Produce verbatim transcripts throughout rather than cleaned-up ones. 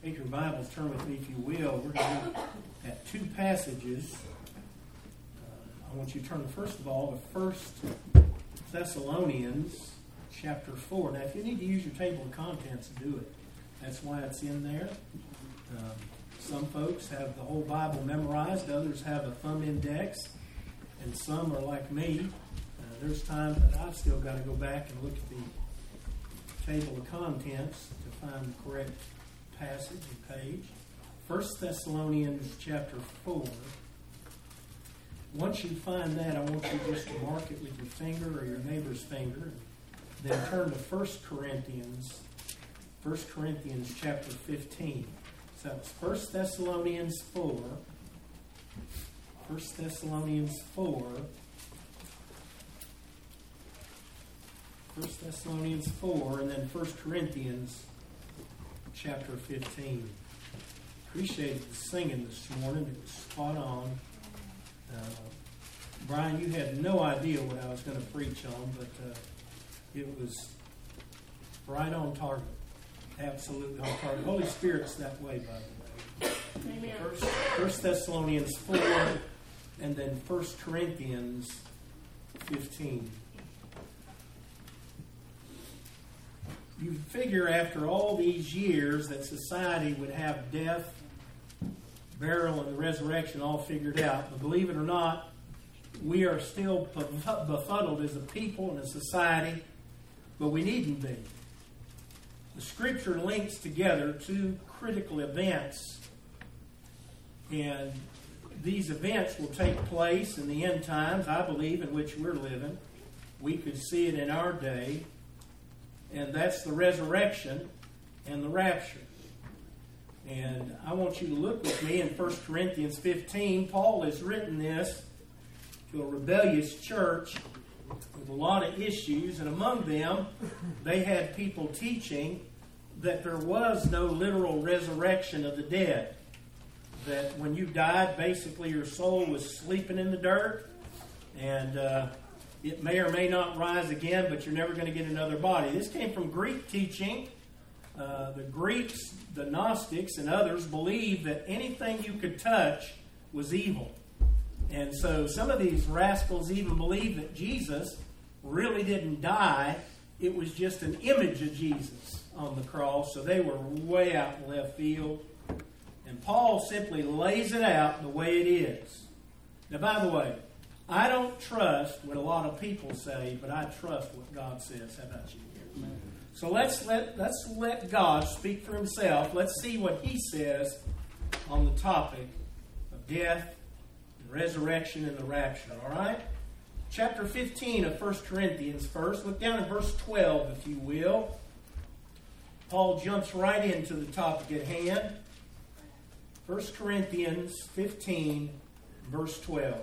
Take your Bibles, turn with me if you will. We're going to look at two passages. Uh, I want you to turn, first of all, to First Thessalonians chapter four. Now, if you need to use your table of contents, do it. That's why it's in there. Um, some folks have the whole Bible memorized. Others have a thumb index. And some are like me. Uh, there's times that I've still got to go back and look at the table of contents to find the correct passage and page. First Thessalonians chapter four. Once you find that, I want you just to mark it with your finger or your neighbor's finger. Then turn to First Corinthians. First Corinthians chapter fifteen. So it's First Thessalonians four. First Thessalonians four. First Thessalonians four, and then First Corinthians chapter fifteen. Appreciated the singing this morning. It was spot on. Uh, Brian, you had no idea what I was going to preach on, but uh, it was right on target. Absolutely on target. Holy Spirit's that way, by the way. Amen. First, First Thessalonians four, and then First Corinthians fifteen. You figure after all these years that society would have death, burial, and the resurrection all figured out. But believe it or not, we are still befuddled as a people and a society, but we needn't be. The Scripture links together two critical events, and these events will take place in the end times, I believe, in which we're living. We could see it in our day. And that's the resurrection and the rapture. And I want you to look with me in First Corinthians fifteen. Paul has written this to a rebellious church with a lot of issues. And among them, they had people teaching that there was no literal resurrection of the dead. That when you died, basically your soul was sleeping in the dirt. And Uh, It may or may not rise again, but you're never going to get another body. This came from Greek teaching. Uh, the Greeks, the Gnostics, and others believed that anything you could touch was evil. And so some of these rascals even believed that Jesus really didn't die. It was just an image of Jesus on the cross. So they were way out in left field. And Paul simply lays it out the way it is. Now, by the way, I don't trust what a lot of people say, but I trust what God says. How about you? Amen. So let's let let's let God speak for Himself. Let's see what He says on the topic of death, and resurrection, and the rapture. All right? Chapter fifteen of First Corinthians first. Look down at verse twelve, if you will. Paul jumps right into the topic at hand. First Corinthians fifteen, verse twelve.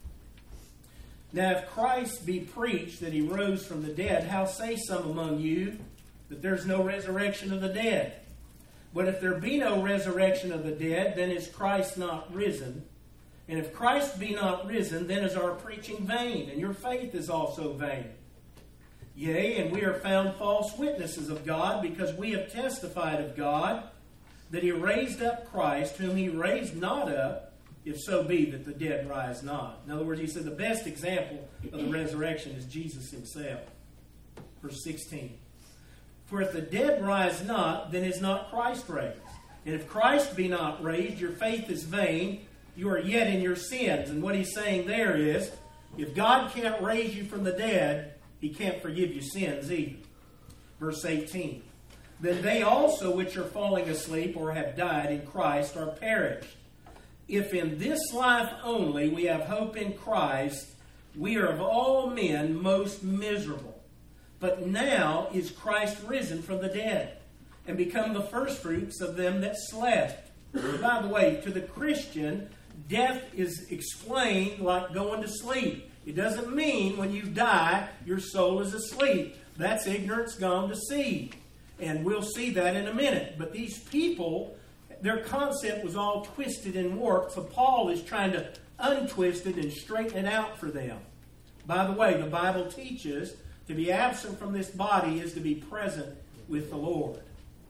Now, if Christ be preached that He rose from the dead, how say some among you that there's no resurrection of the dead? But if there be no resurrection of the dead, then is Christ not risen? And if Christ be not risen, then is our preaching vain, and your faith is also vain. Yea, and we are found false witnesses of God, because we have testified of God that He raised up Christ, whom He raised not up, if so be that the dead rise not. In other words, he said the best example of the resurrection is Jesus Himself. Verse sixteen. For if the dead rise not, then is not Christ raised. And if Christ be not raised, your faith is vain. You are yet in your sins. And what he's saying there is, if God can't raise you from the dead, He can't forgive your sins either. Verse eighteen. Then they also which are falling asleep or have died in Christ are perished. If in this life only we have hope in Christ, we are of all men most miserable. But now is Christ risen from the dead, and become the firstfruits of them that slept. By the way, to the Christian, death is explained like going to sleep. It doesn't mean when you die, your soul is asleep. That's ignorance gone to seed. And we'll see that in a minute. But these people, their concept was all twisted and warped, so Paul is trying to untwist it and straighten it out for them. By the way, the Bible teaches to be absent from this body is to be present with the Lord.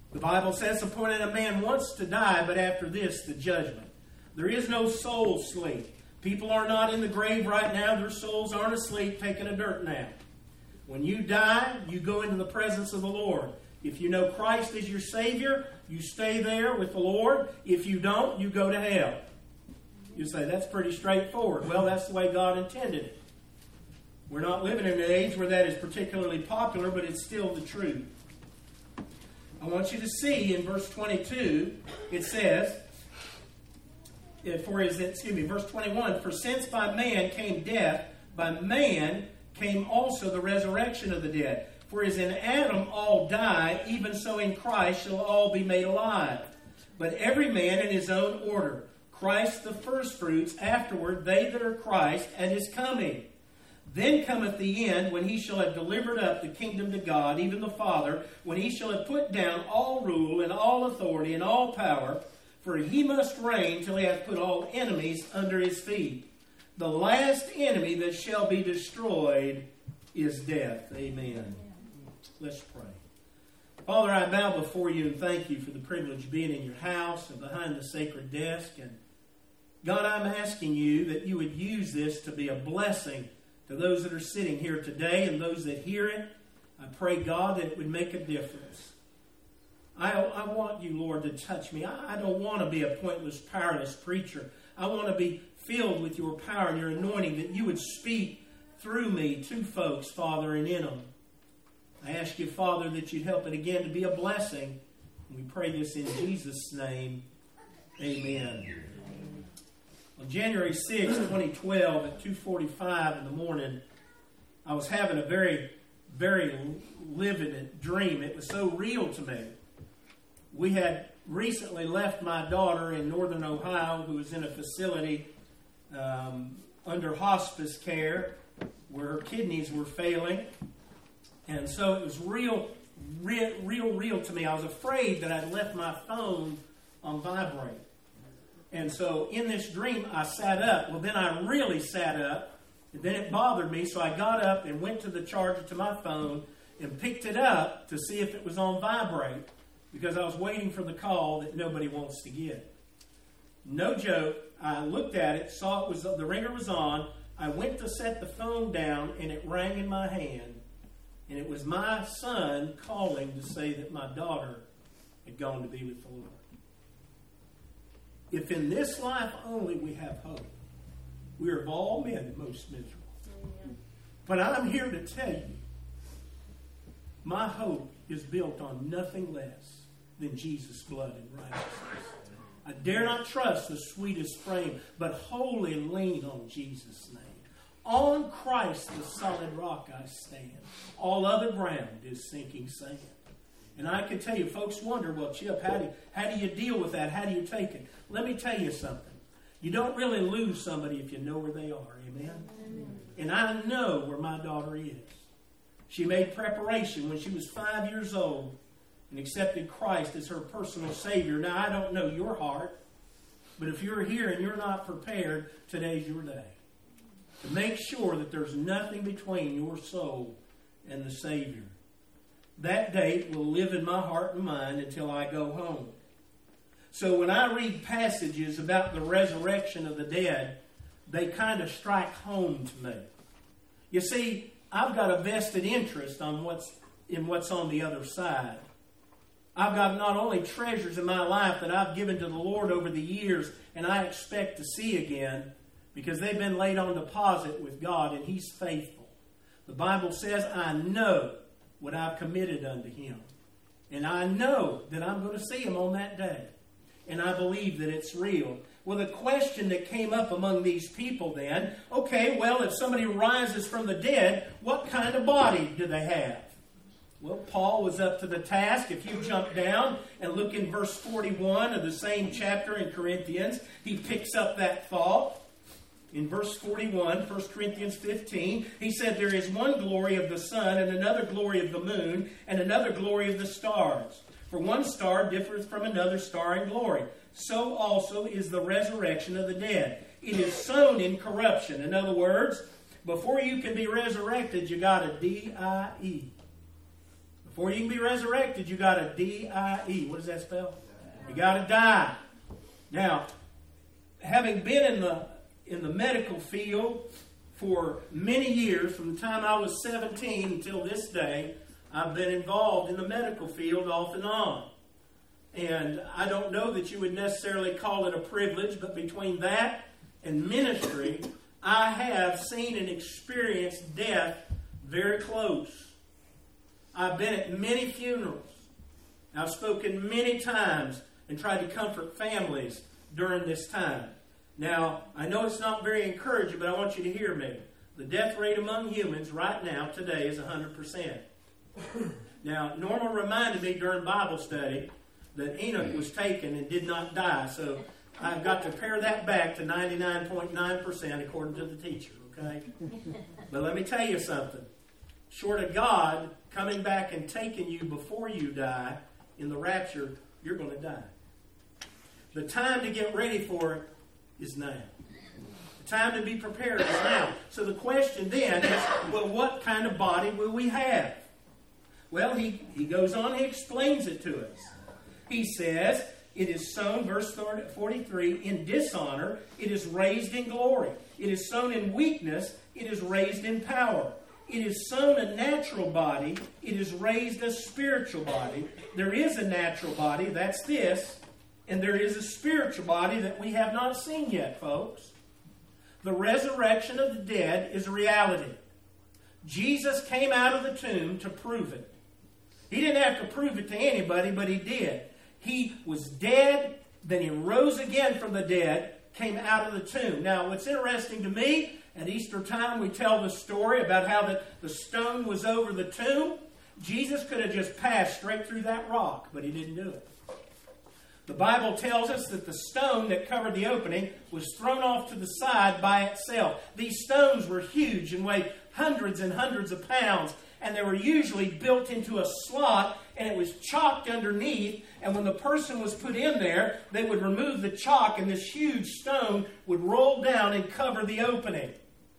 The Bible says, appointed a man once to die, but after this, the judgment. There is no soul sleep. People are not in the grave right now. Their souls aren't asleep taking a dirt nap. When you die, you go into the presence of the Lord. If you know Christ as your Savior, you stay there with the Lord. If you don't, you go to hell. You say, that's pretty straightforward. Well, that's the way God intended it. We're not living in an age where that is particularly popular, but it's still the truth. I want you to see in verse twenty-two, it says, for his, excuse me, verse twenty-one, for since by man came death, by man came also the resurrection of the dead. For as in Adam all die, even so in Christ shall all be made alive. But every man in his own order. Christ the firstfruits, afterward they that are Christ at his coming. Then cometh the end, when he shall have delivered up the kingdom to God, even the Father, when he shall have put down all rule and all authority and all power, for he must reign till he hath put all enemies under his feet. The last enemy that shall be destroyed is death. Amen. Let's pray. Father, I bow before you and thank you for the privilege of being in your house and behind the sacred desk. And God, I'm asking you that you would use this to be a blessing to those that are sitting here today and those that hear it. I pray, God, that it would make a difference. I, I want you, Lord, to touch me. I, I don't want to be a pointless, powerless preacher. I want to be filled with your power and your anointing, that you would speak through me to folks, Father, and in them. I ask you, Father, that you'd help it again to be a blessing. We pray this in Jesus' name. Amen. On January sixth, twenty twelve, at two forty-five in the morning, I was having a very, very livid dream. It was so real to me. We had recently left my daughter in northern Ohio, who was in a facility um, under hospice care where her kidneys were failing. And so it was real, real, real, real to me. I was afraid that I'd left my phone on vibrate. And so in this dream, I sat up. Well, then I really sat up. And then it bothered me, so I got up and went to the charger to my phone and picked it up to see if it was on vibrate, because I was waiting for the call that nobody wants to get. No joke. I looked at it, saw it was the ringer was on. I went to set the phone down, and it rang in my hand. And it was my son calling to say that my daughter had gone to be with the Lord. If in this life only we have hope, we are of all men the most miserable. Amen. But I'm here to tell you, my hope is built on nothing less than Jesus' blood and righteousness. I dare not trust the sweetest frame, but wholly lean on Jesus' name. On Christ, the solid rock, I stand. All other ground is sinking sand. And I can tell you, folks wonder, well, Chip, how do, you, how do you deal with that? How do you take it? Let me tell you something. You don't really lose somebody if you know where they are. Amen? Amen. And I know where my daughter is. She made preparation when she was five years old and accepted Christ as her personal Savior. Now, I don't know your heart, but if you're here and you're not prepared, today's your day. To make sure that there's nothing between your soul and the Savior. That date will live in my heart and mind until I go home. So when I read passages about the resurrection of the dead, they kind of strike home to me. You see, I've got a vested interest on what's in what's on the other side. I've got not only treasures in my life that I've given to the Lord over the years and I expect to see again, because they've been laid on deposit with God and He's faithful. The Bible says, I know what I've committed unto Him. And I know that I'm going to see Him on that day. And I believe that it's real. Well, the question that came up among these people then, okay, well, if somebody rises from the dead, what kind of body do they have? Well, Paul was up to the task. If you jump down and look in verse forty-one of the same chapter in Corinthians, he picks up that thought. In verse forty-one, First Corinthians fifteen, he said, there is one glory of the sun, and another glory of the moon, and another glory of the stars. For one star differeth from another star in glory. So also is the resurrection of the dead. It is sown in corruption. In other words, before you can be resurrected, you got to D I E. Before you can be resurrected, you got to D I E. What does that spell? You got to die. Now, having been in the in the medical field for many years, from the time I was seventeen until this day, I've been involved in the medical field off and on. And I don't know that you would necessarily call it a privilege, but between that and ministry, I have seen and experienced death very close. I've been at many funerals. I've spoken many times and tried to comfort families during this time. Now, I know it's not very encouraging, but I want you to hear me. The death rate among humans right now, today, is one hundred percent. Now, Norma reminded me during Bible study that Enoch was taken and did not die. So I've got to pare that back to ninety-nine point nine percent according to the teacher, okay? But let me tell you something. Short of God coming back and taking you before you die in the rapture, you're going to die. The time to get ready for it is now. The time to be prepared is now. So the question then is, well, what kind of body will we have? Well, he, he goes on, he explains it to us. He says, it is sown, verse forty-three, in dishonor, it is raised in glory. It is sown in weakness, it is raised in power. It is sown a natural body, it is raised a spiritual body. There is a natural body, that's this, and there is a spiritual body that we have not seen yet, folks. The resurrection of the dead is a reality. Jesus came out of the tomb to prove it. He didn't have to prove it to anybody, but he did. He was dead, then he rose again from the dead, came out of the tomb. Now, what's interesting to me, at Easter time we tell the story about how the, the stone was over the tomb. Jesus could have just passed straight through that rock, but he didn't do it. The Bible tells us that the stone that covered the opening was thrown off to the side by itself. These stones were huge and weighed hundreds and hundreds of pounds, and they were usually built into a slot, and it was chalked underneath, and when the person was put in there, they would remove the chalk, and this huge stone would roll down and cover the opening.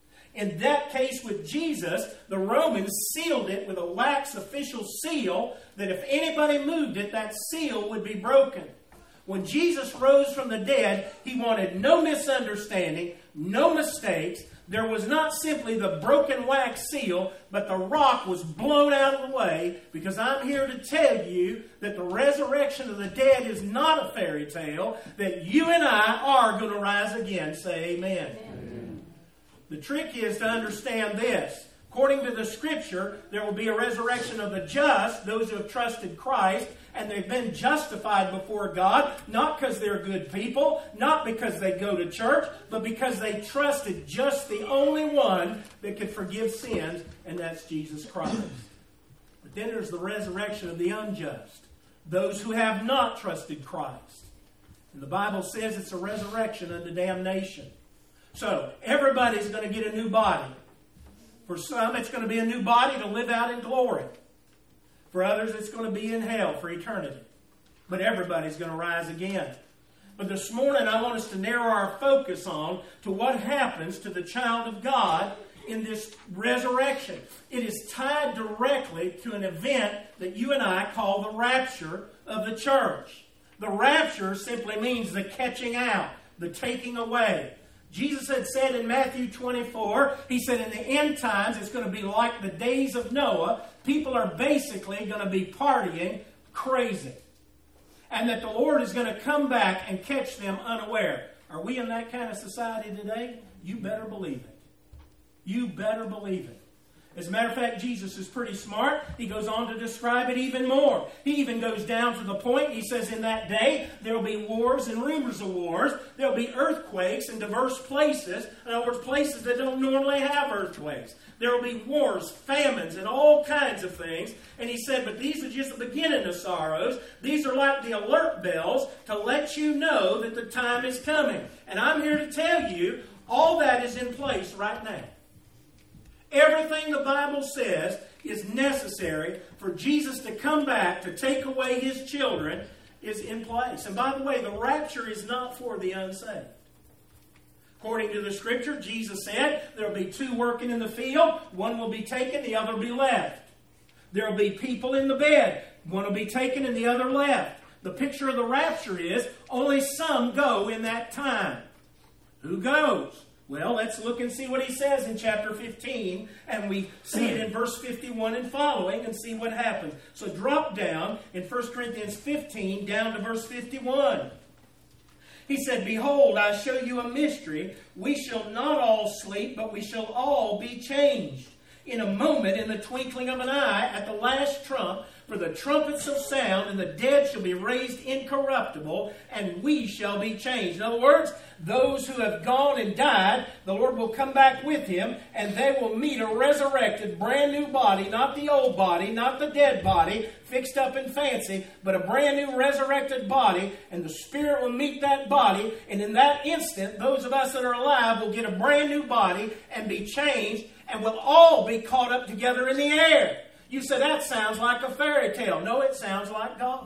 In that case with Jesus, the Romans sealed it with a wax official seal that if anybody moved it, that seal would be broken. When Jesus rose from the dead, he wanted no misunderstanding, no mistakes. There was not simply the broken wax seal, but the rock was blown out of the way, because I'm here to tell you that the resurrection of the dead is not a fairy tale, that you and I are going to rise again. Say amen. Amen. The trick is to understand this. According to the Scripture, there will be a resurrection of the just, those who have trusted Christ, and they've been justified before God, not because they're good people, not because they go to church, but because they trusted just the only one that could forgive sins, and that's Jesus Christ. But then there's the resurrection of the unjust, those who have not trusted Christ. And the Bible says it's a resurrection unto damnation. So, everybody's going to get a new body. For some, it's going to be a new body to live out in glory. For others, it's going to be in hell for eternity. But everybody's going to rise again. But this morning, I want us to narrow our focus on to what happens to the child of God in this resurrection. It is tied directly to an event that you and I call the rapture of the church. The rapture simply means the catching out, the taking away. Jesus had said in Matthew twenty-four, he said in the end times it's going to be like the days of Noah. People are basically going to be partying crazy. And that the Lord is going to come back and catch them unaware. Are we in that kind of society today? You better believe it. You better believe it. As a matter of fact, Jesus is pretty smart. He goes on to describe it even more. He even goes down to the point, he says, in that day, there will be wars and rumors of wars. There will be earthquakes in diverse places. In other words, places that don't normally have earthquakes. There will be wars, famines, and all kinds of things. And he said, but these are just the beginning of sorrows. These are like the alert bells to let you know that the time is coming. And I'm here to tell you, all that is in place right now. Everything the Bible says is necessary for Jesus to come back to take away his children is in place. And by the way, the rapture is not for the unsaved. According to the Scripture, Jesus said there will be two working in the field. One will be taken, the other will be left. There will be people in the bed. One will be taken and the other left. The picture of the rapture is only some go in that time. Who goes? Well, let's look and see what he says in chapter fifteen, and we see it in verse fifty-one and following, and see what happens. So drop down in First Corinthians fifteen, down to verse fifty-one. He said, "Behold, I show you a mystery. We shall not all sleep, but we shall all be changed. In a moment, in the twinkling of an eye, at the last trump, for the trumpets shall sound, and the dead shall be raised incorruptible, and we shall be changed." In other words, those who have gone and died, the Lord will come back with him, and they will meet a resurrected, brand new body, not the old body, not the dead body, fixed up and fancy, but a brand new resurrected body, and the Spirit will meet that body, and in that instant, those of us that are alive will get a brand new body and be changed, and we'll all be caught up together in the air. You say, that sounds like a fairy tale. No, it sounds like God.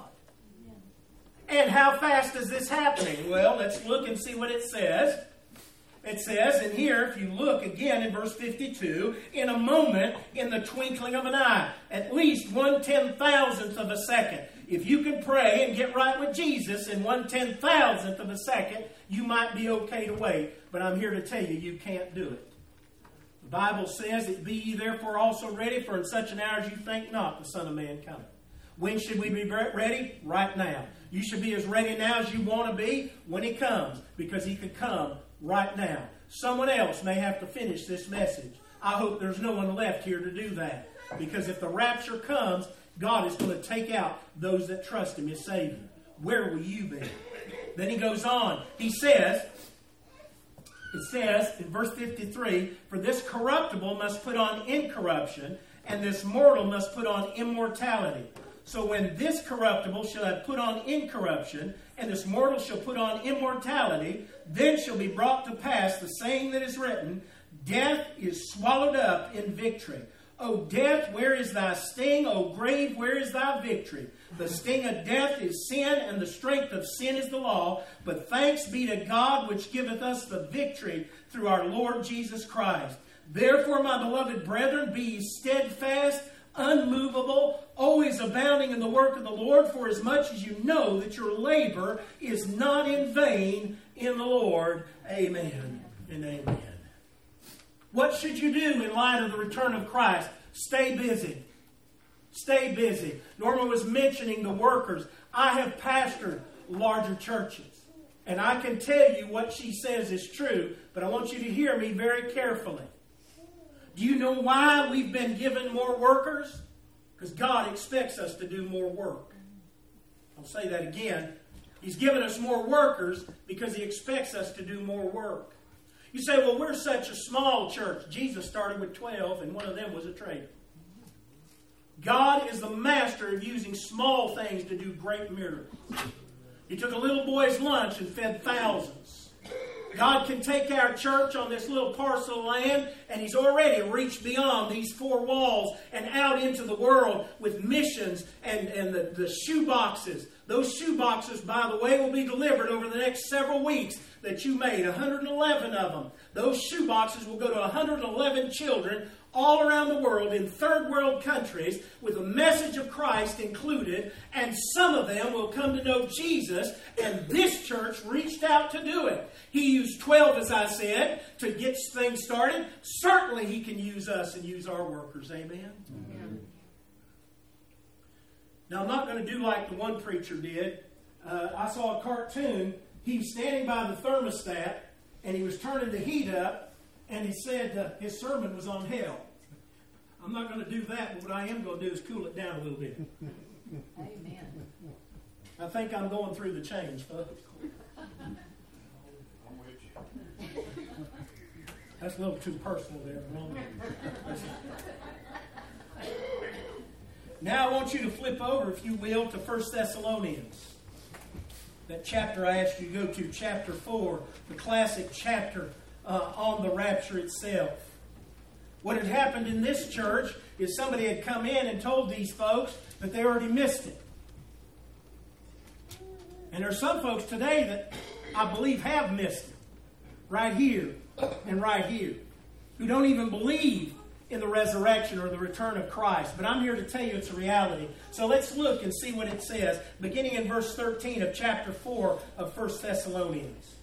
And how fast is this happening? Well, let's look and see what it says. It says in here, if you look again in verse fifty-two, in a moment, in the twinkling of an eye, at least one ten thousandth of a second. If you can pray and get right with Jesus in one ten thousandth of a second, you might be okay to wait. But I'm here to tell you, you can't do it. The Bible says, "It be ye therefore also ready, for in such an hour as you think not, the Son of Man cometh." When should we be ready? Right now. You should be as ready now as you want to be when he comes, because he could come right now. Someone else may have to finish this message. I hope there's no one left here to do that, because if the rapture comes, God is going to take out those that trust him as Savior. Where will you be? Then he goes on. He says, it says in verse fifty-three, "For this corruptible must put on incorruption, and this mortal must put on immortality. So when this corruptible shall have put on incorruption, and this mortal shall put on immortality, then shall be brought to pass the saying that is written, Death is swallowed up in victory. O death, where is thy sting? O grave, where is thy victory? The sting of death is sin, and the strength of sin is the law. But thanks be to God, which giveth us the victory through our Lord Jesus Christ. Therefore, my beloved brethren, be ye steadfast, unmovable, always abounding in the work of the Lord, for as much as you know that your labor is not in vain in the Lord. Amen and amen." What should you do in light of the return of Christ? Stay busy. Stay busy. Norma was mentioning the workers. I have pastored larger churches, and I can tell you what she says is true, but I want you to hear me very carefully. Do you know why we've been given more workers? Because God expects us to do more work. I'll say that again. He's given us more workers because he expects us to do more work. You say, well, we're such a small church. Jesus started with twelve, and one of them was a trader. God is the master of using small things to do great miracles. He took a little boy's lunch and fed thousands. God can take our church on this little parcel of land, and he's already reached beyond these four walls and out into the world with missions and, and the, the shoe boxes. Those shoe boxes, by the way, will be delivered over the next several weeks that you made, one hundred eleven of them. Those shoe boxes will go to one hundred eleven children all around the world in third world countries with a message of Christ included, and some of them will come to know Jesus, and this church reached out to do it. He used twelve, as I said, to get things started. Certainly he can use us and use our workers. Amen? Mm-hmm. Now, I'm not going to do like the one preacher did. Uh, I saw a cartoon. He was standing by the thermostat, and he was turning the heat up, and he said uh, his sermon was on hell. I'm not going to do that, but what I am going to do is cool it down a little bit. Amen. I think I'm going through the change, folks. That's a little too personal there. Now I want you to flip over, if you will, to First Thessalonians. That chapter I asked you to go to, chapter four, the classic chapter uh, on the rapture itself. What had happened in this church is somebody had come in and told these folks that they already missed it. And there are some folks today that I believe have missed it. Right here and right here. Who don't even believe in the resurrection or the return of Christ. But I'm here to tell you it's a reality. So let's look and see what it says, beginning in verse thirteen of chapter four of First Thessalonians.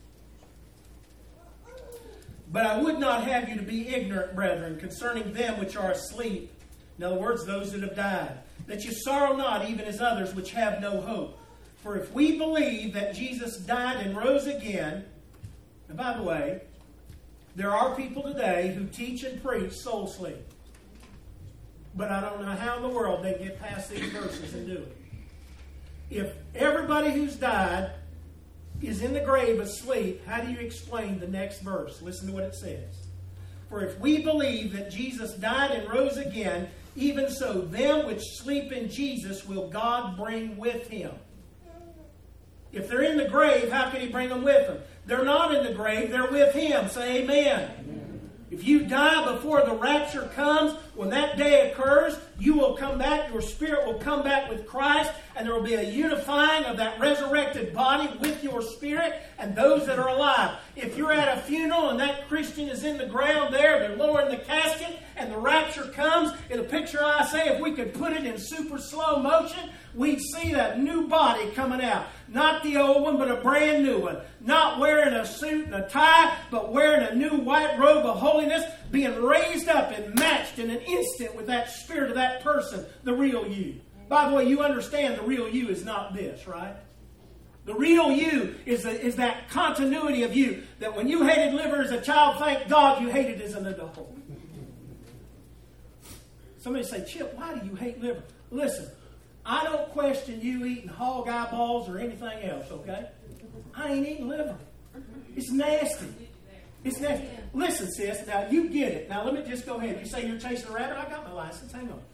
But I would not have you to be ignorant, brethren, concerning them which are asleep. In other words, those that have died. That you sorrow not, even as others which have no hope. For if we believe that Jesus died and rose again, and by the way, there are people today who teach and preach soul sleep. But I don't know how in the world they get past these verses and do it. If everybody who's died is in the grave asleep, how do you explain the next verse? Listen to what it says. For if we believe that Jesus died and rose again, even so them which sleep in Jesus will God bring with him. If they're in the grave, how can he bring them with him? They're not in the grave, they're with him. Say amen. Amen. If you die before the rapture comes, when that day occurs, you will come back, your spirit will come back with Christ, and there will be a unifying of that resurrected body with your spirit and those that are alive. If you're at a funeral and that Christian is in the ground there, they're lowering the casket, and the rapture comes, in a picture I say, if we could put it in super slow motion, we'd see that new body coming out. Not the old one, but a brand new one. Not wearing a suit and a tie, but wearing a new white robe of holiness, being raised up and matched in an instant with that spirit of that person, the real you. By the way, you understand the real you is not this, right? The real you is, a, is that continuity of you, that when you hated liver as a child, thank God you hated as an adult. Somebody say, Chip, why do you hate liver? Listen, I don't question you eating hog eyeballs or anything else, okay? I ain't eating liver. It's nasty. It's nasty. Listen, sis, now you get it. Now let me just go ahead. You say you're chasing a rabbit? I got my license. Hang on.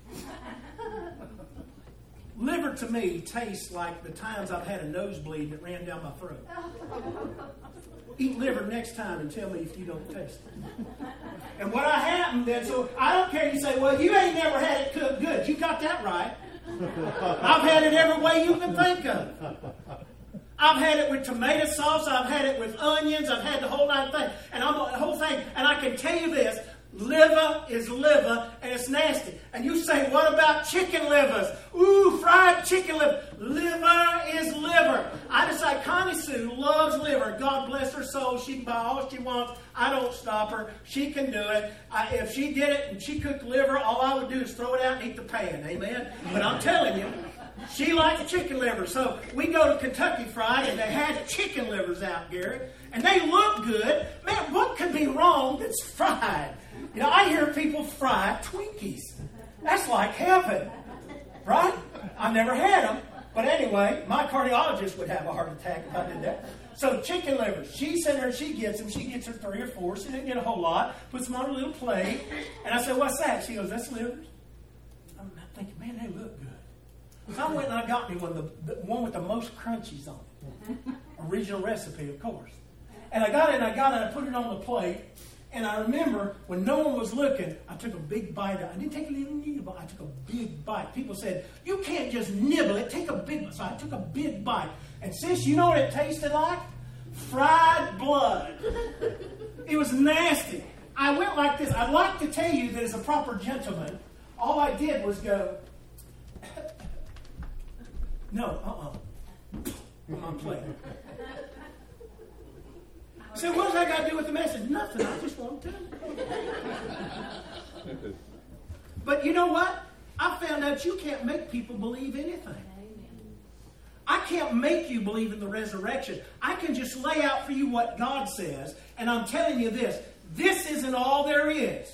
Liver to me tastes like the times I've had a nosebleed that ran down my throat. Eat liver next time and tell me if you don't taste it. And what I happened then, so I don't care. You say, well, you ain't never had it cooked good. You got that right. I've had it every way you can think of. I've had it with tomato sauce. I've had it with onions. I've had the whole nine thing. And I'm the whole thing. And I can tell you this. Liver is liver, and it's nasty. And you say, what about chicken livers? Ooh, fried chicken liver. Liver is liver. I decide Connie Sue loves liver. God bless her soul. She can buy all she wants. I don't stop her. She can do it. I, if she did it and she cooked liver, all I would do is throw it out and eat the pan. Amen? But I'm telling you, she likes chicken liver. So we go to Kentucky Fried, and they had chicken livers out, Gary. And they look good. Man, what could be wrong that's fried? You know, I hear people fry Twinkies. That's like heaven, right? I've never had them. But anyway, my cardiologist would have a heart attack if I did that. So chicken livers. She sent her, she gets them. She gets her three or four. She didn't get a whole lot. Puts them on a little plate. And I said, what's that? She goes, that's livers. I'm thinking, man, they look good. So I went and I got me one, the, the one with the most crunchies on it. Original recipe, of course. And I got it and I got it and I put it on the plate. And I remember when no one was looking, I took a big bite. I didn't take a little nibble. I took a big bite. People said, you can't just nibble it. Take a big bite. So I took a big bite. And sis, you know what it tasted like? Fried blood. It was nasty. I went like this. I'd like to tell you that as a proper gentleman, all I did was go, no, uh-uh. On my plate. So what does that got to do with the message? Nothing. I just want to. But you know what? I found out you can't make people believe anything. I can't make you believe in the resurrection. I can just lay out for you what God says. And I'm telling you this. This isn't all there is.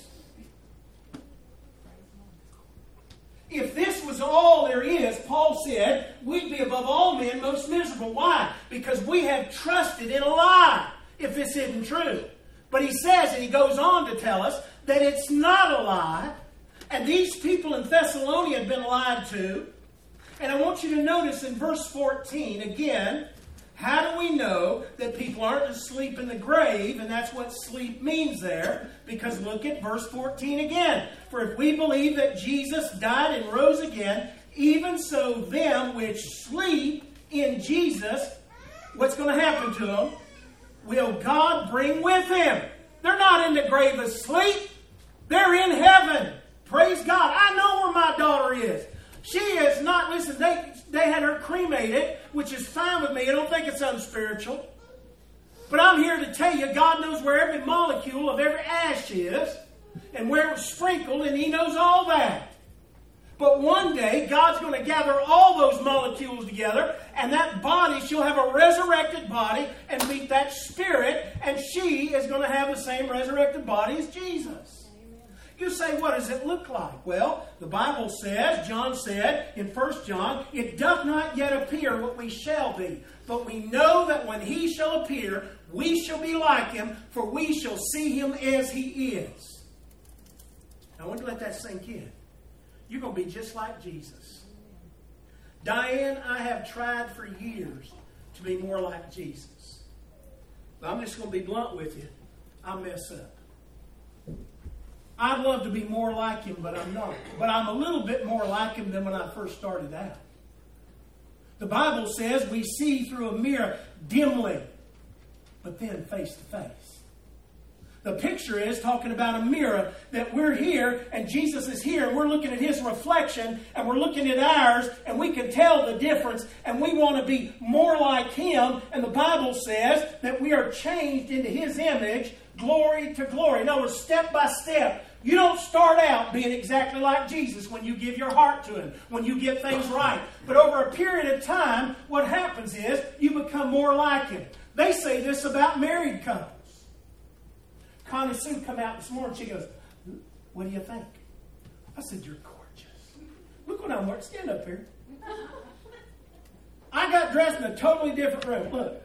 If this was all there is, Paul said, we'd be above all men most miserable. Why? Because we have trusted in a lie. If this isn't true. But he says, and he goes on to tell us, that it's not a lie. And these people in Thessalonica had been lied to. And I want you to notice in verse fourteen, again, how do we know that people aren't asleep in the grave? And that's what sleep means there. Because look at verse fourteen again. For if we believe that Jesus died and rose again, even so them which sleep in Jesus, what's going to happen to them? Will God bring with him? They're not in the grave asleep. They're in heaven. Praise God. I know where my daughter is. She is not, listen, they, they had her cremated, which is fine with me. I don't think it's unspiritual. But I'm here to tell you, God knows where every molecule of every ash is and where it was sprinkled, and He knows all that. But one day, God's going to gather all those molecules together, and that body, she'll have a resurrected body and meet that spirit, and she is going to have the same resurrected body as Jesus. You say, what does it look like? Well, the Bible says, John said in First John, it doth not yet appear what we shall be. But we know that when He shall appear, we shall be like Him, for we shall see Him as He is. I want to let that sink in. You're going to be just like Jesus. Diane, I have tried for years to be more like Jesus. But I'm just going to be blunt with you. I mess up. I'd love to be more like Him, but I'm not. But I'm a little bit more like Him than when I first started out. The Bible says we see through a mirror dimly, but then face to face. The picture is talking about a mirror, that we're here and Jesus is here and we're looking at His reflection and we're looking at ours and we can tell the difference and we want to be more like Him. And the Bible says that we are changed into His image, glory to glory. In other words, step by step. You don't start out being exactly like Jesus when you give your heart to Him, when you get things right. But over a period of time, what happens is you become more like Him. They say this about married couples. Connie Sue come out this morning. She goes, what do you think? I said, you're gorgeous. Look what I'm wearing. Stand up here. I got dressed in a totally different room. Look.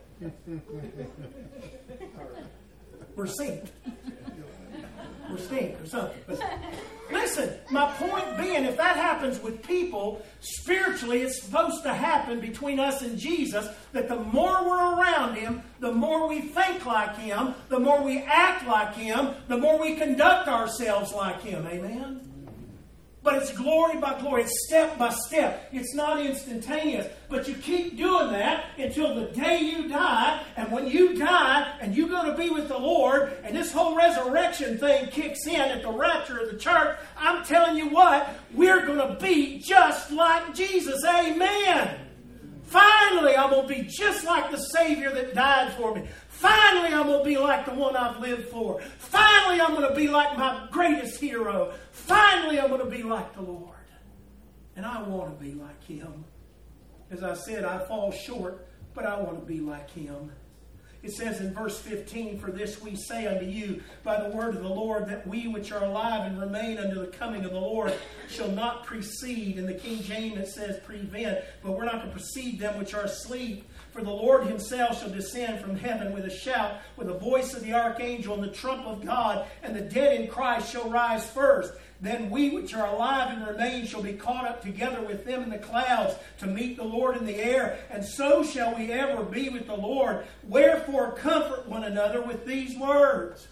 We're synced. We're synced or something. But listen, my point being, if that happens with people, spiritually it's supposed to happen between us and Jesus, that the more we're around Him, the more we think like Him, the more we act like Him, the more we conduct ourselves like Him. Amen? But it's glory by glory. It's step by step. It's not instantaneous. But you keep doing that until the day you die. And when you die and you're going to be with the Lord, and this whole resurrection thing kicks in at the rapture of the church, I'm telling you what, we're going to be just like Jesus. Amen. Finally, I'm going to be just like the Savior that died for me. Finally, I'm going to be like the one I've lived for. Finally, I'm going to be like my greatest hero. Finally, I'm going to be like the Lord. And I want to be like Him. As I said, I fall short, but I want to be like Him. It says in verse fifteen, for this we say unto you by the word of the Lord, that we which are alive and remain unto the coming of the Lord shall not precede. In the King James it says prevent, but we're not to precede them which are asleep. For the Lord Himself shall descend from heaven with a shout, with the voice of the archangel and the trump of God, and the dead in Christ shall rise first. Then we which are alive and remain shall be caught up together with them in the clouds to meet the Lord in the air. And so shall we ever be with the Lord. Wherefore comfort one another with these words.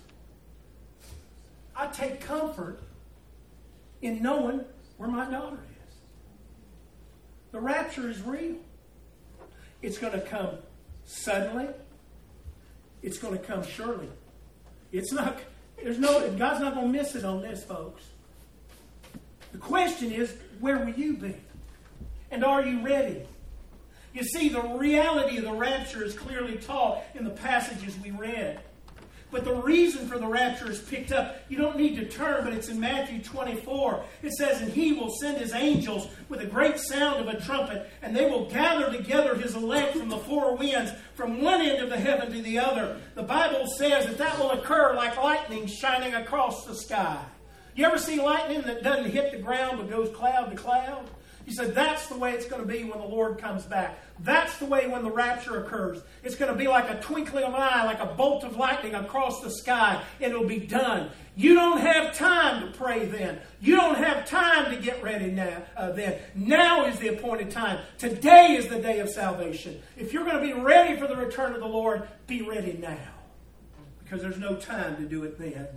I take comfort in knowing where my daughter is. The rapture is real. It's going to come suddenly. It's going to come surely. It's not, there's no, God's not going to miss it on this, folks. The question is, where will you be? And are you ready? You see, the reality of the rapture is clearly taught in the passages we read. But the reason for the rapture is picked up. You don't need to turn, but it's in Matthew twenty-four. It says, and He will send His angels with a great sound of a trumpet, and they will gather together His elect from the four winds, from one end of the heaven to the other. The Bible says that that will occur like lightning shining across the sky. You ever see lightning that doesn't hit the ground but goes cloud to cloud? You said that's the way it's going to be when the Lord comes back. That's the way when the rapture occurs. It's going to be like a twinkling of an eye, like a bolt of lightning across the sky, and it'll be done. You don't have time to pray then. You don't have time to get ready now. Uh, then. Now is the appointed time. Today is the day of salvation. If you're going to be ready for the return of the Lord, be ready now. Because there's no time to do it then.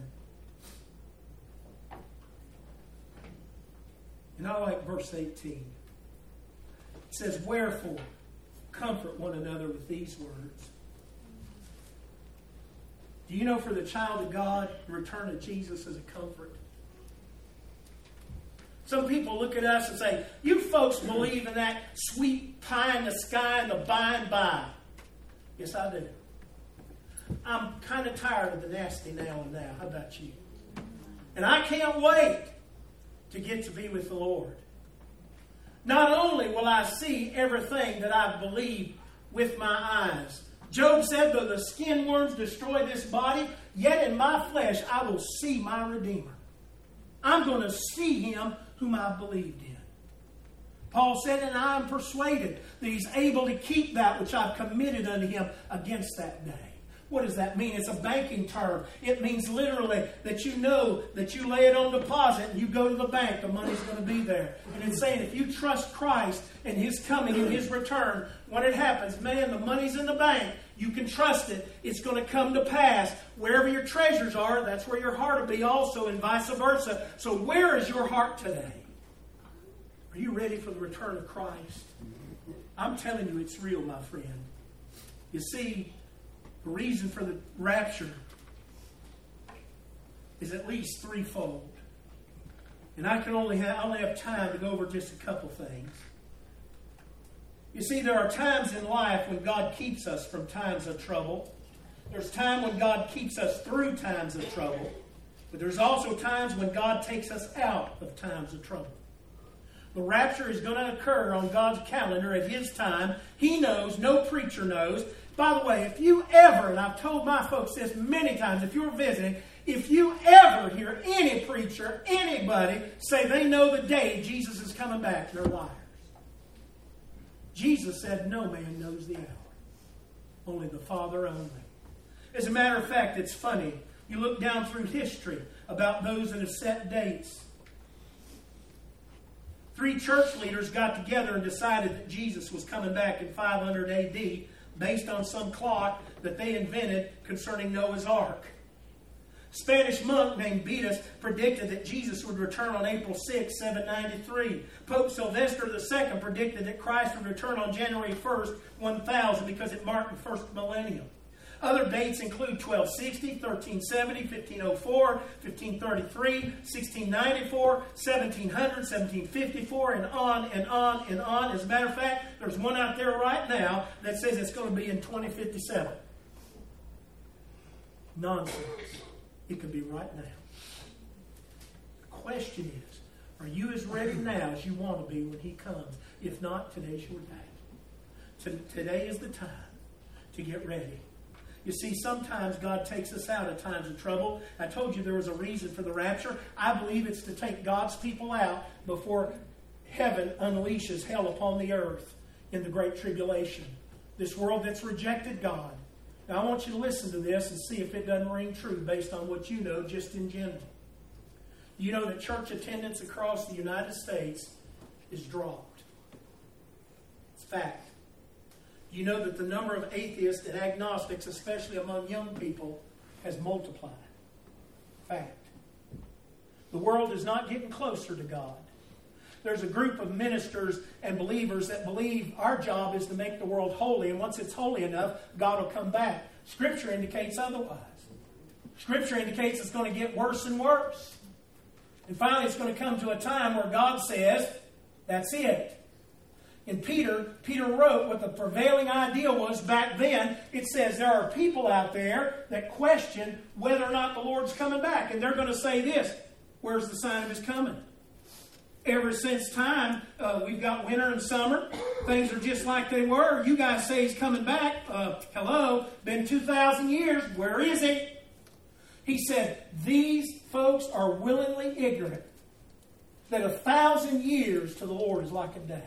And I like verse eighteen. It says, wherefore, comfort one another with these words. Do you know for the child of God, the return of Jesus is a comfort? Some people look at us and say, you folks believe in that sweet pie in the sky and the by and by. Yes, I do. I'm kind of tired of the nasty now and now. How about you? And I can't wait to get to be with the Lord. Not only will I see everything that I believe with my eyes. Job said, though the skin worms destroy this body, yet in my flesh I will see my Redeemer. I'm going to see Him whom I believed in. Paul said, and I am persuaded that He's able to keep that which I've committed unto Him against that day. What does that mean? It's a banking term. It means literally that you know that you lay it on deposit and you go to the bank, the money's going to be there. And it's saying if you trust Christ and His coming and His return, when it happens, man, the money's in the bank. You can trust it. It's going to come to pass. Wherever your treasures are, that's where your heart will be also, and vice versa. So where is your heart today? Are you ready for the return of Christ? I'm telling you, it's real, my friend. You see, the reason for the rapture is at least threefold. And I can only have, I only have time to go over just a couple things. You see, there are times in life when God keeps us from times of trouble. There's time when God keeps us through times of trouble. But there's also times when God takes us out of times of trouble. The rapture is going to occur on God's calendar at His time. He knows, no preacher knows. By the way, if you ever, and I've told my folks this many times, if you're visiting, if you ever hear any preacher, anybody, say they know the day Jesus is coming back, they're liars. Jesus said, no man knows the hour. Only the Father only. As a matter of fact, it's funny. You look down through history about those that have set dates. Three church leaders got together and decided that Jesus was coming back in five hundred A D based on some clock that they invented concerning Noah's Ark. A Spanish monk named Betas predicted that Jesus would return on April sixth, seven ninety-three. Pope Sylvester the Second predicted that Christ would return on January first, one thousand because it marked the first millennium. Other dates include twelve sixty, thirteen seventy, fifteen oh four, fifteen thirty-three, sixteen ninety-four, seventeen hundred, seventeen fifty-four, and on and on and on. As a matter of fact, there's one out there right now that says it's going to be in twenty fifty-seven. Nonsense. It could be right now. The question is, are you as ready now as you want to be when He comes? If not, today's your day. Today is the time to get ready. You see, sometimes God takes us out of times of trouble. I told you there was a reason for the rapture. I believe it's to take God's people out before heaven unleashes hell upon the earth in the Great Tribulation. This world that's rejected God. Now, I want you to listen to this and see if it doesn't ring true based on what you know just in general. You know that church attendance across the United States is dropped. It's fact. You know that the number of atheists and agnostics, especially among young people, has multiplied. Fact. The world is not getting closer to God. There's a group of ministers and believers that believe our job is to make the world holy, and once it's holy enough, God will come back. Scripture indicates otherwise. Scripture indicates it's going to get worse and worse. And finally, it's going to come to a time where God says, that's it. And Peter, Peter wrote what the prevailing idea was back then. It says there are people out there that question whether or not the Lord's coming back. And they're going to say this, where's the sign of His coming? Ever since time, uh, we've got winter and summer. Things are just like they were. You guys say He's coming back. Uh, hello, been two thousand years. Where is He? He said, these folks are willingly ignorant that a thousand years to the Lord is like a day.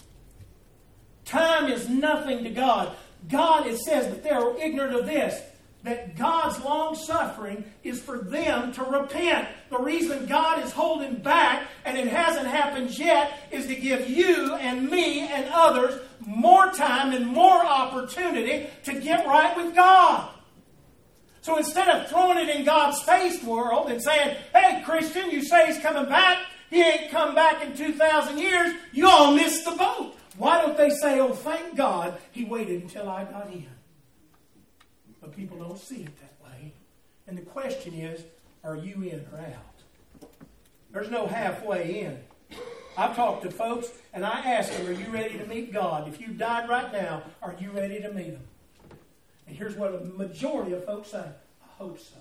Time is nothing to God. God, it says, but they are ignorant of this, that God's long-suffering is for them to repent. The reason God is holding back, and it hasn't happened yet, is to give you and me and others more time and more opportunity to get right with God. So instead of throwing it in God's face, world, and saying, hey, Christian, you say He's coming back. He ain't come back in two thousand years. You all missed the boat. Why don't they say, oh, thank God He waited until I got in? But people don't see it that way. And the question is, are you in or out? There's no halfway in. I've talked to folks, and I ask them, are you ready to meet God? If you died right now, are you ready to meet Him? And here's what a majority of folks say, I hope so.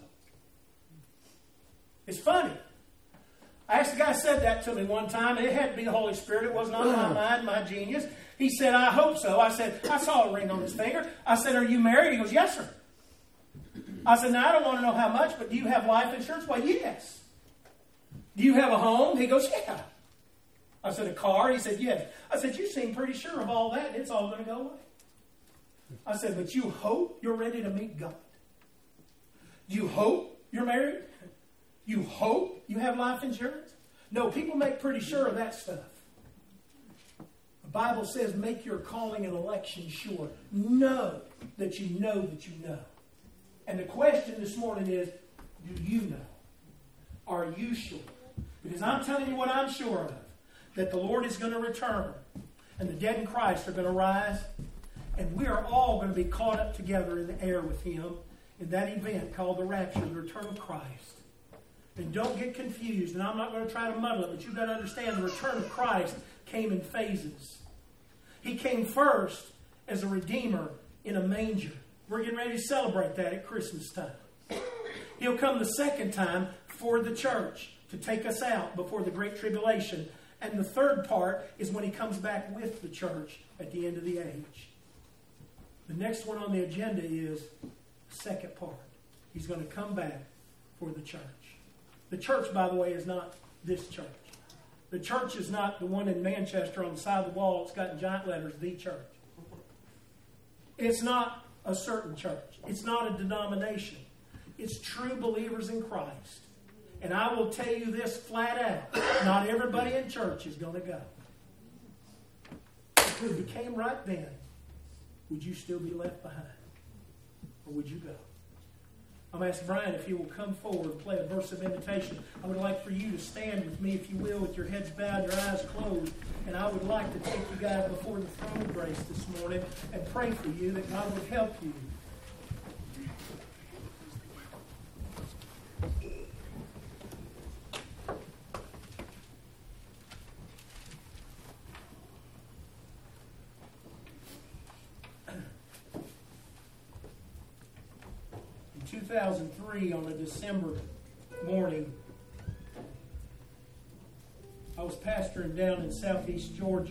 It's funny. I asked the guy who said that to me one time, and it had to be the Holy Spirit. It was not my mind, my genius. He said, I hope so. I said, I saw a ring on his finger. I said, are you married? He goes, yes, sir. I said, now I don't want to know how much, but do you have life insurance? Well, yes. Do you have a home? He goes, yeah. I said, a car? He said, yes. I said, you seem pretty sure of all that. It's all going to go away. I said, but you hope you're ready to meet God. You hope you're married? You hope you have life insurance? No, people make pretty sure of that stuff. The Bible says make your calling and election sure. Know that you know that you know. And the question this morning is, do you know? Are you sure? Because I'm telling you what I'm sure of. That the Lord is going to return. And the dead in Christ are going to rise. And we are all going to be caught up together in the air with Him in that event called the rapture, the return of Christ. And don't get confused. And I'm not going to try to muddle it, but you've got to understand the return of Christ came in phases. He came first as a Redeemer in a manger. We're getting ready to celebrate that at Christmas time. He'll come the second time for the church to take us out before the Great Tribulation. And the third part is when He comes back with the church at the end of the age. The next one on the agenda is the second part. He's going to come back for the church. The church, by the way, is not this church. The church is not the one in Manchester on the side of the wall. It's got in giant letters, the church. It's not a certain church. It's not a denomination. It's true believers in Christ. And I will tell you this flat out. Not everybody in church is going to go. If you came right then, would you still be left behind? Or would you go? I'm asking Brian if he will come forward and play a verse of invitation. I would like for you to stand with me, if you will, with your heads bowed, your eyes closed. And I would like to take you guys before the throne of grace this morning and pray for you that God would help you. two thousand three, on a December morning, I was pastoring down in southeast Georgia.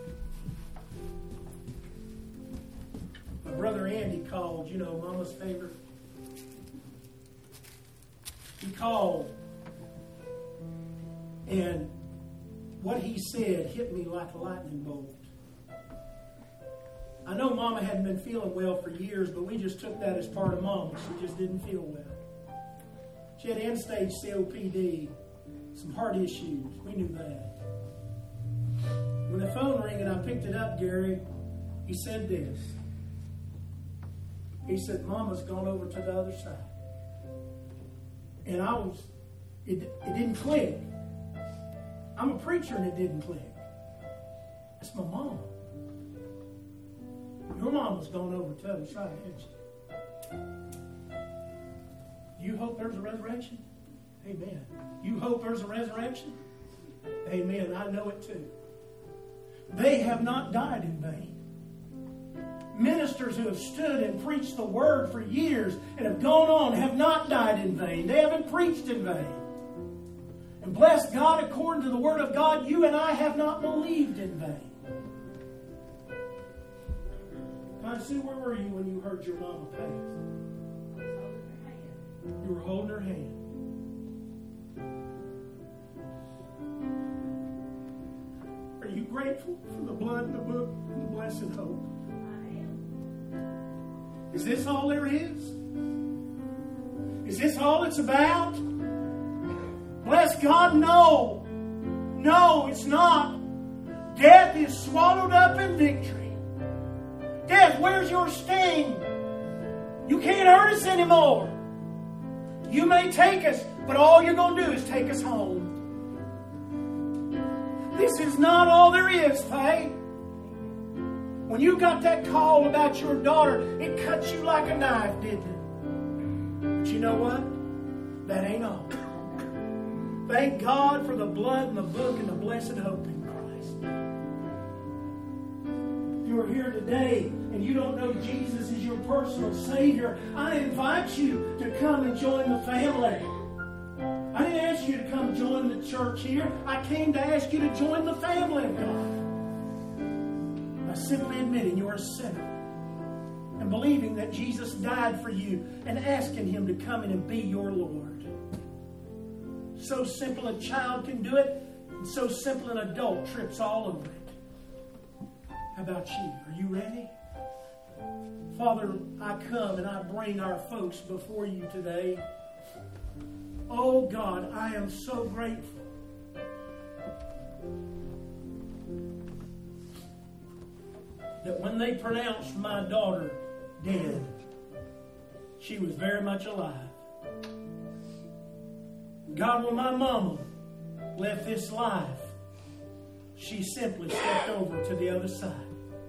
My brother Andy called, you know, Mama's favorite. He called, and what he said hit me like a lightning bolt. I know Mama hadn't been feeling well for years, but we just took that as part of Mama. She just didn't feel well. She had end-stage C O P D, some heart issues. We knew that. When the phone rang and I picked it up, Gary, he said this. He said, Mama's gone over to the other side. And I was, it, it didn't click. I'm a preacher and it didn't click. That's my mama. Your mama's gone over to the other side, hasn't she? You hope there's a resurrection? Amen. You hope there's a resurrection? Amen. I know it too. They have not died in vain. Ministers who have stood and preached the word for years and have gone on have not died in vain. They haven't preached in vain. And bless God, according to the word of God, you and I have not believed in vain. God, Sue, where were you when you heard your mama pass? You were holding her hand. Are you grateful for the blood in the book and the blessed hope? Is this all there is? Is this all it's about? Bless God, no. No, it's not. Death is swallowed up in victory. Death, where's your sting? You can't hurt us anymore. You may take us, but all you're going to do is take us home. This is not all there is, Faye. When you got that call about your daughter, it cut you like a knife, didn't it? But you know what? That ain't all. Thank God for the blood and the book and the blessed hope in Christ. If you're here today and you don't know Jesus as your personal Savior, I invite you to come and join the family. I didn't ask you to come join the church here. I came to ask you to join the family of God. By simply admitting you're a sinner and believing that Jesus died for you and asking Him to come in and be your Lord. So simple a child can do it, and so simple an adult trips all over it. How about you? Are you ready? Father, I come and I bring our folks before you today. Oh God, I am so grateful that when they pronounced my daughter dead, she was very much alive. God, when my mama left this life, she simply stepped over to the other side.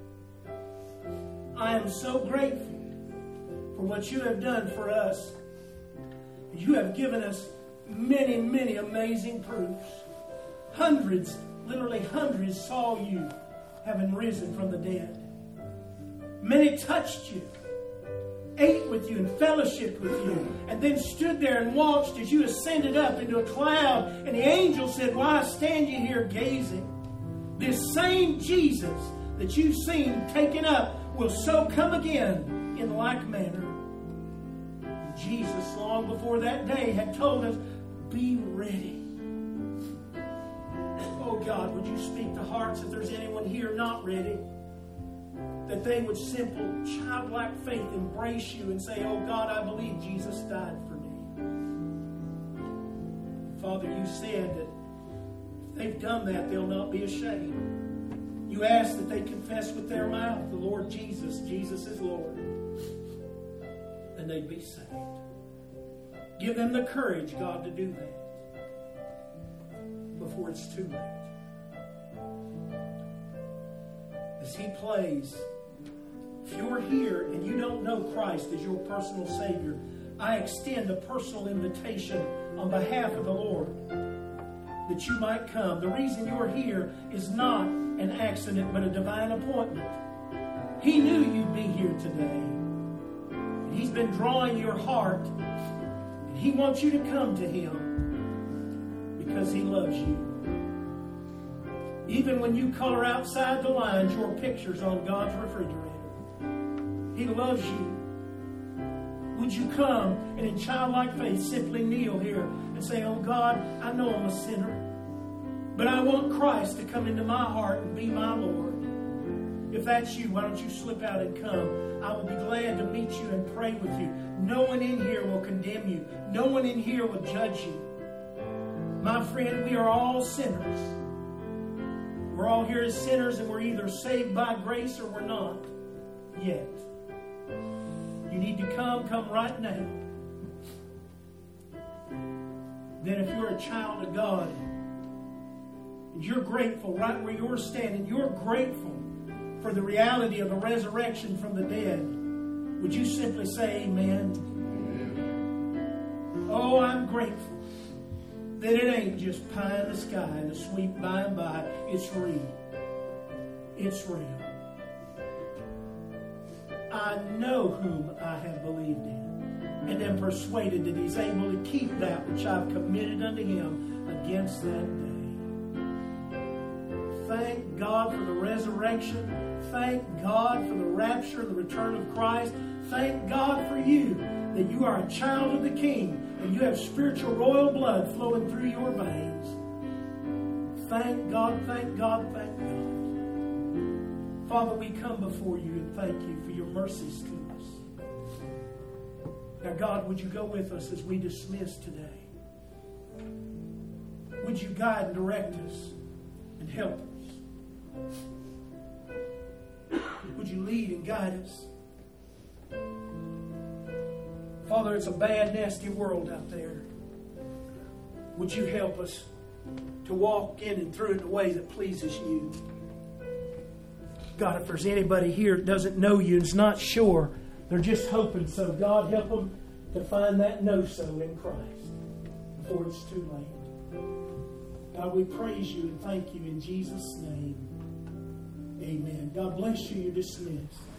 I am so grateful for what you have done for us. You have given us many, many amazing proofs. Hundreds, literally hundreds, saw you having risen from the dead. Many touched you, ate with you, and fellowshiped with you, and then stood there and watched as you ascended up into a cloud, and the angel said, "Why stand you here gazing? This same Jesus that you've seen taken up will so come again in like manner." Jesus, long before that day, had told us, be ready. Oh God, would you speak to hearts if there's anyone here not ready? That they would simple, childlike faith embrace you and say, oh God, I believe Jesus died for me. Father, you said that if they've done that, they'll not be ashamed. You ask that they confess with their mouth the Lord Jesus, Jesus is Lord, and they'd be saved. Give them the courage, God, to do that before it's too late. As He plays, if you're here and you don't know Christ as your personal Savior, I extend a personal invitation on behalf of the Lord that you might come. The reason you're here is not an accident, but a divine appointment. He knew you'd be here today. And He's been drawing your heart. And He wants you to come to Him because He loves you. Even when you color outside the lines, your picture's on God's refrigerator. He loves you. Would you come and in childlike faith simply kneel here and say, oh God, I know I'm a sinner, but I want Christ to come into my heart and be my Lord. If that's you, why don't you slip out and come? I will be glad to meet you and pray with you. No one in here will condemn you. No one in here will judge you. My friend, we are all sinners. We're all here as sinners, and we're either saved by grace or we're not yet. You need to come, come right now. Then if you're a child of God, and you're grateful right where you're standing, you're grateful for the reality of the resurrection from the dead, would you simply say amen? Amen. Oh, I'm grateful that it ain't just pie in the sky and a sweet by and by. It's real. It's real. I know whom I have believed in, and am persuaded that He's able to keep that which I've committed unto Him against that day. Thank God for the resurrection. Thank God for the rapture, the return of Christ. Thank God for you, that you are a child of the King, and you have spiritual royal blood flowing through your veins. Thank God, thank God, thank God. Father, we come before you and thank you for your mercies to us. Now, God, would you go with us as we dismiss today? Would you guide and direct us and help us? Would you lead and guide us? Father, it's a bad, nasty world out there. Would you help us to walk in and through it in a way that pleases you? God, if there's anybody here that doesn't know you and is not sure, they're just hoping so. God, help them to find that know-so in Christ before it's too late. God, we praise you and thank you in Jesus' name. Amen. God bless you. You're dismissed.